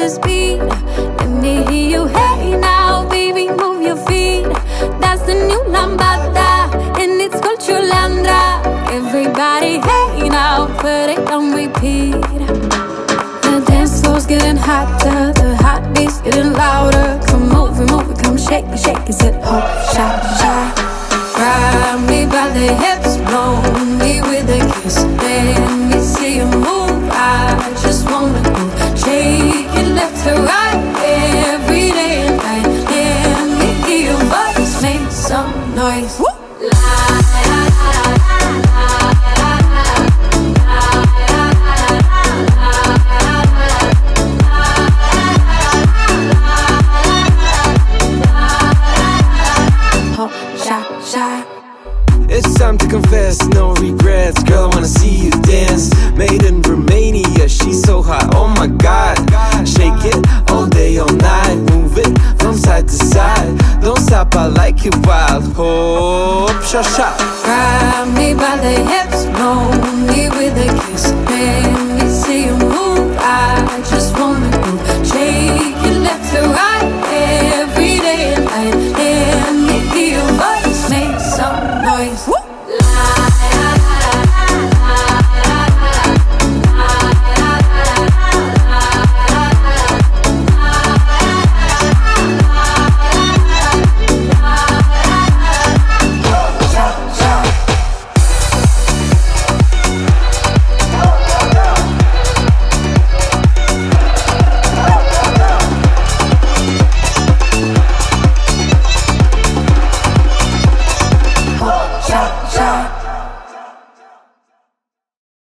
the speed. Let me hear you, hey now, baby, move your feet. That's the new lambada, and it's called Chulandra. Everybody, hey now, put it on repeat. The dance floor's getting hotter, the heartbeat's getting louder. Come move it, move it, come shake it, shake it. Said hop, shy, shy. Grab me by the hips, blow me with a kiss. Let me see you move, I just wanna go. Shake it left to right, every day and night. Let me hear your voice, make some noise. Woo! It's time to confess, no regrets. Girl, I wanna see you dance. Made in Romania, she's so hot, oh my god. Shake it all day, all night. Move it from side to side. Don't stop, I like it wild. Hop, shot, shot. Grab me by the hips, blow me with a kiss. Let me see you move, I just wanna go. Shake it left to right, every day and night. Let me hear your voice, make some noise. Woo! Shot, shot.